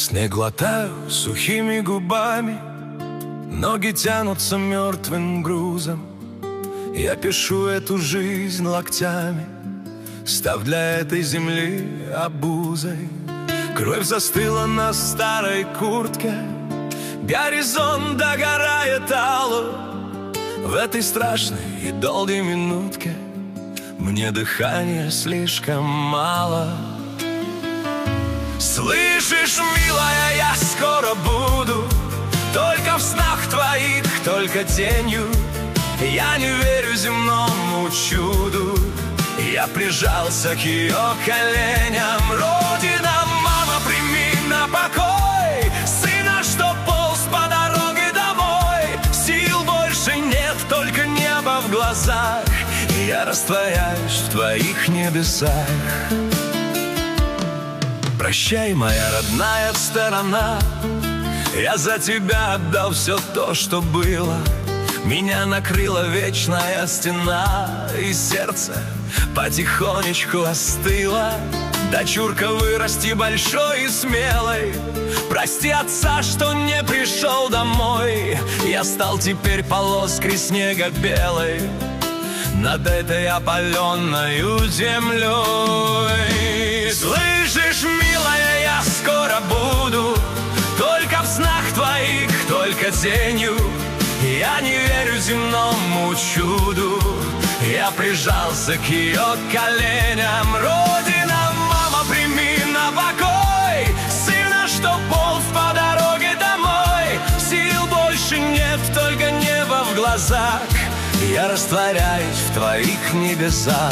Снег глотаю сухими губами, ноги тянутся мертвым грузом. Я пишу эту жизнь локтями, став для этой земли обузой. Кровь застыла на старой куртке, горизонт догорает алло. В этой страшной и долгой минутке мне дыхания слишком мало. Слышишь, милая, я скоро буду только в снах твоих, только тенью. Я не верю земному чуду, я прижался к ее коленям. Родина, мама, прими на покой сына, что полз по дороге домой. Сил больше нет, только небо в глазах, я растворяюсь в твоих небесах. Прощай, моя родная сторона, я за тебя отдал все то, что было. Меня накрыла вечная стена, и сердце потихонечку остыло. Дочурка, вырасти большой и смелой, прости отца, что не пришел домой. Я стал теперь полоской снега белой над этой опаленною землей. Слышишь, милая, я скоро буду только в снах твоих, только тенью. Я не верю земному чуду, я прижался к ее коленям. Родина, мама, прими на покой сына, что полз по дороге домой. Сил больше нет, только небо в глазах, я растворяюсь в твоих небесах.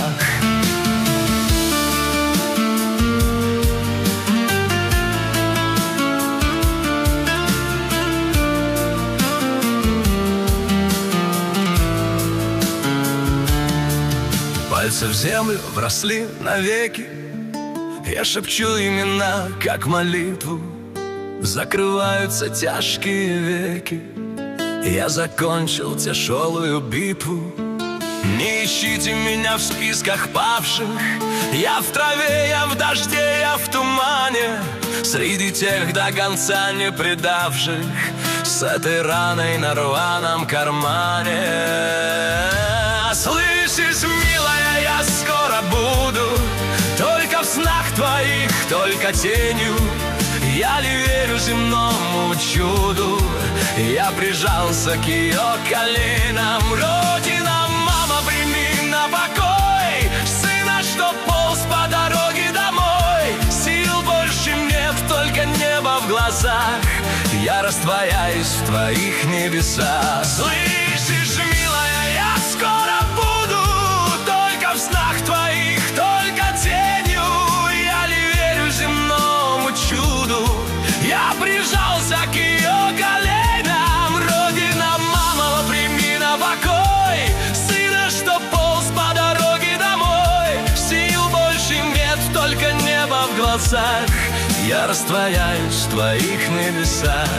Пальцы в землю вросли навеки, я шепчу имена, как молитву. Закрываются тяжкие веки, я закончил тяжелую битву. Не ищите меня в списках павших, я в траве, я в дожде, я в тумане, среди тех до конца не предавших, с этой раной на рваном кармане. Слышишь, милая, я скоро буду только в снах твоих, только тенью. Я не верю земному чуду, я прижался к ее коленам. Родина, мама, прими на покой сына, что полз по дороге домой. Сил больше нет, только небо в глазах, я растворяюсь в твоих небесах. Слышишь, милая, я скоро буду только в снах твоих, только тенью. Я не верю земному чуду, я прижался к ее коленям. Родина, мама, прими на покой сына, что полз по дороге домой. Сил больше нет, только небо в глазах, я растворяюсь в твоих небесах.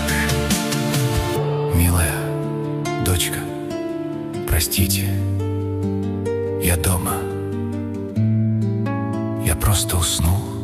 Милая дочка, простите, я дома. Я просто уснул.